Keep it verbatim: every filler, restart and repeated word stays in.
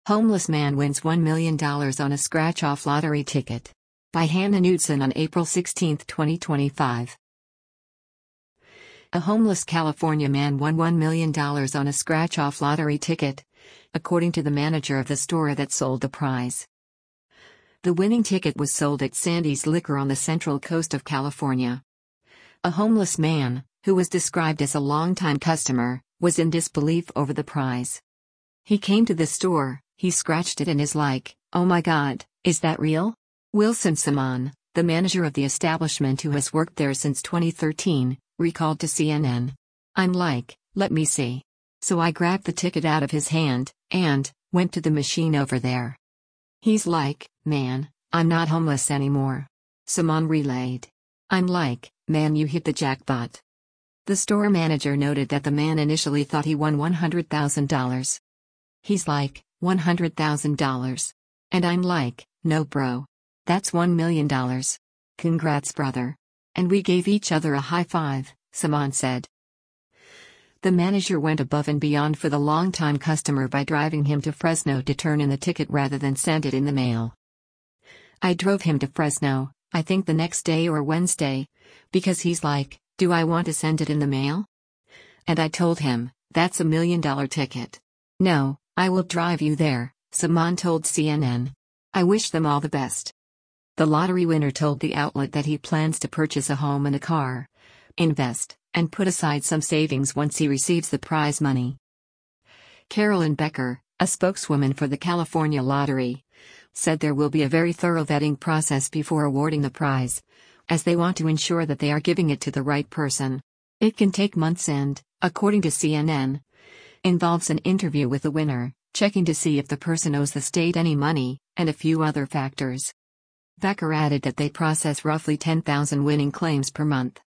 Homeless man wins one million dollars on a scratch-off lottery ticket. By Hannah Knudsen on April sixteenth, twenty twenty-five. A homeless California man won one million dollars on a scratch-off lottery ticket, according to the manager of the store that sold the prize. The winning ticket was sold at Sandy's Liquor on the Central Coast of California. A homeless man, who was described as a longtime customer, was in disbelief over the prize. He came to the store, he scratched it and is like, "Oh my God, is that real?" Wilson Simon, the manager of the establishment who has worked there since twenty thirteen, recalled to C N N. "I'm like, let me see." So I grabbed the ticket out of his hand, and went to the machine over there. He's like, "Man, I'm not homeless anymore." Simon relayed. "I'm like, man, you hit the jackpot." The store manager noted that the man initially thought he won one hundred thousand dollars. He's like, one hundred thousand dollars. And I'm like, "No bro. That's one million dollars. Congrats brother." And we gave each other a high five, Simon said. The manager went above and beyond for the longtime customer by driving him to Fresno to turn in the ticket rather than send it in the mail. "I drove him to Fresno, I think the next day or Wednesday, because he's like, 'Do I want to send it in the mail?' And I told him, 'That's a million dollar ticket.' 'No, I will drive you there,' Simon told C N N. I wish them all the best." The lottery winner told the outlet that he plans to purchase a home and a car, invest, and put aside some savings once he receives the prize money. Carolyn Becker, a spokeswoman for the California Lottery, said there will be a very thorough vetting process before awarding the prize, as they want to ensure that they are giving it to the right person. It can take months and, according to C N N, involves an interview with the winner, checking to see if the person owes the state any money, and a few other factors. Becker added that they process roughly ten thousand winning claims per month.